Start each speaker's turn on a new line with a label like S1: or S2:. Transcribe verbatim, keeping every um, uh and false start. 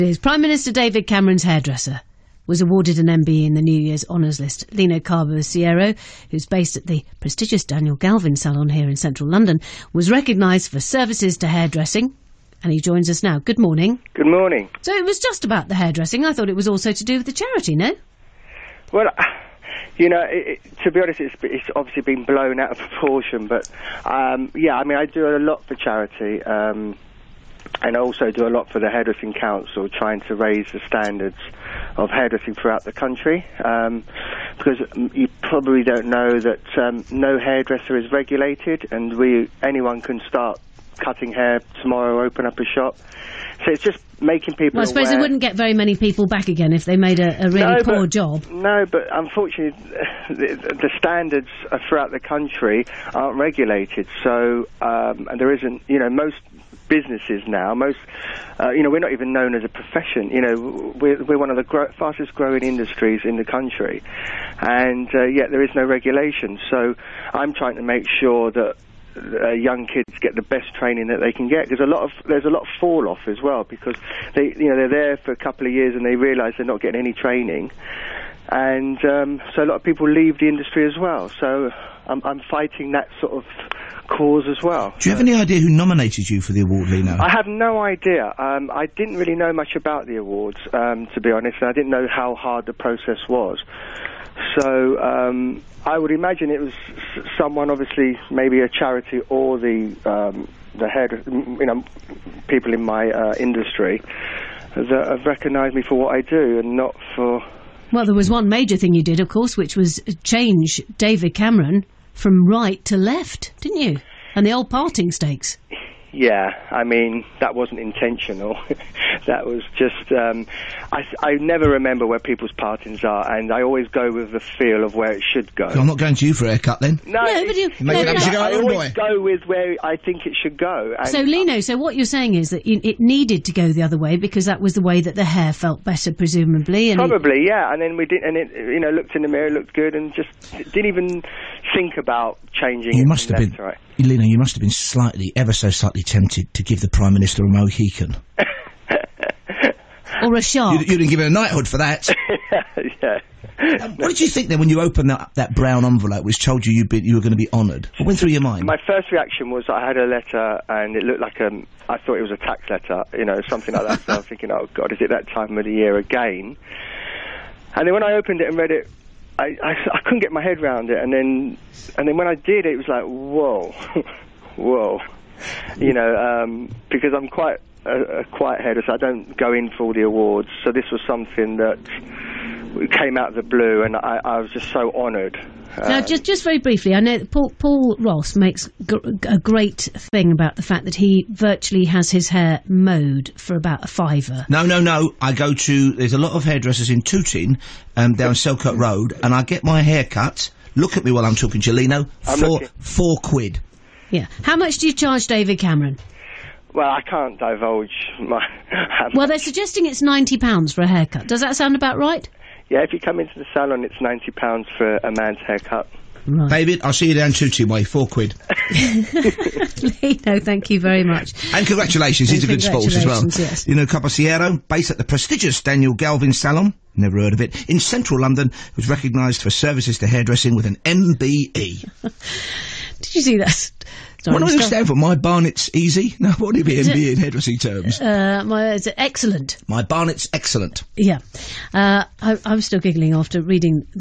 S1: Prime Minister David Cameron's hairdresser was awarded an M B E in the New Year's honours list. Lino Carbosiero, who's based at the prestigious Daniel Galvin salon here in central London, was recognised for services to hairdressing, and he joins us now. Good morning.
S2: Good morning.
S1: So it was just about the hairdressing. I thought it was also to do with the charity, no?
S2: Well, you know, it, it, to be honest, it's, it's obviously been blown out of proportion, but um, yeah, I mean, I do a lot for charity. Um, And I also do a lot for the Hairdressing Council, trying to raise the standards of hairdressing throughout the country. Um, because you probably don't know that um, no hairdresser is regulated, and we anyone can start cutting hair tomorrow, open up a shop. So it's just making people
S1: Well, I suppose
S2: aware.
S1: they wouldn't get very many people back again if they made a, a really
S2: no,
S1: poor
S2: but,
S1: job.
S2: No, but unfortunately, the, the standards throughout the country aren't regulated. So, um, and there isn't, you know, most businesses now, most, uh, you know, we're not even known as a profession. You know, we're, we're one of the gro- fastest growing industries in the country, and uh, yet there is no regulation. So I'm trying to make sure that uh, young kids get the best training that they can get, because a lot of there's a lot of fall off as well, because they, you know, they're there for a couple of years and they realise they're not getting any training, and um, so a lot of people leave the industry as well. So I'm, I'm fighting that sort of cause as well.
S3: Do you have any idea who nominated you for the award, Lino?
S2: I have no idea. Um, I didn't really know much about the awards, um, to be honest, and I didn't know how hard the process was. So um, I would imagine it was s- someone, obviously, maybe a charity or the um, the head, you know, people in my uh, industry that have recognised me for what I do, and not for.
S1: Well, there was one major thing you did, of course, which was change David Cameron from right to left, didn't you? And the old parting stakes.
S2: Yeah, I mean, that wasn't intentional. That was just, um, I, I never remember where people's partings are, and I always go with the feel of where it should go.
S3: So I'm not going to you for a haircut then?
S2: No,
S1: No, but you-
S3: You make
S1: no,
S3: it up
S1: no,
S3: as you
S1: no.
S3: go,
S2: I
S3: old
S2: always
S3: boy.
S2: go with where I think it should go. And
S1: So, Lino, so what you're saying is that it, it needed to go the other way because that was the way that the hair felt better, presumably. And
S2: Probably, yeah. And then we did, and it, you know, looked in the mirror, looked good, and just didn't even think about changing
S3: You
S2: it
S3: must
S2: from
S3: have
S2: left
S3: been,
S2: to right.
S3: Lino, you must have been slightly, ever so slightly tempted to give the Prime Minister a Mohican.
S1: or a shark.
S3: You, you didn't give him a knighthood for that.
S2: Yeah.
S3: Um, what did you think then when you opened that, that brown envelope which told you you'd be, you were going to be honoured? What went through your mind?
S2: My first reaction was I had a letter, and it looked like um, I thought it was a tax letter, you know, something like that. So I was thinking, oh God, is it that time of the year again? And then when I opened it and read it, I, I, I couldn't get my head around it. And then, and then when I did, it was like, whoa, whoa, you know, um, because I'm quite a, a quiet header, so I don't go in for all the awards. So this was something that came out of the blue, and I, I was just so honoured.
S1: Now,
S2: Um,
S1: just just very briefly, I know that Paul, Paul Ross makes g- a great thing about the fact that he virtually has his hair mowed for about a fiver.
S3: No, no, no. I go to, there's a lot of hairdressers in Tooting, um, down Selkirk Road, and I get my hair cut. Look at me while I'm talking to you, Lino.
S2: I'm
S3: Four,
S2: looking.
S3: four quid.
S1: Yeah. How much do you charge David Cameron?
S2: Well, I can't divulge my...
S1: Well, they're suggesting it's ninety pounds for a haircut. Does that sound about right?
S2: Yeah, if you come into the salon, it's ninety pounds for a man's haircut.
S1: Right.
S3: David, I'll see you down Tooting way, four quid.
S1: Lino, thank you very much.
S3: And congratulations, he's a
S1: And
S3: good sport as well.
S1: congratulations, yes.
S3: You know, Carbosiero, based at the prestigious Daniel Galvin salon, never heard of it, in central London, was recognised for services to hairdressing with an M B E.
S1: Did you see that? Sorry,
S3: What does it
S1: stop.
S3: stand for? My Barnett's easy? No, what would it be M B E in hairdressing terms?
S1: Uh, my, it's excellent.
S3: My Barnett's excellent.
S1: Yeah. Uh, I, I'm still giggling after reading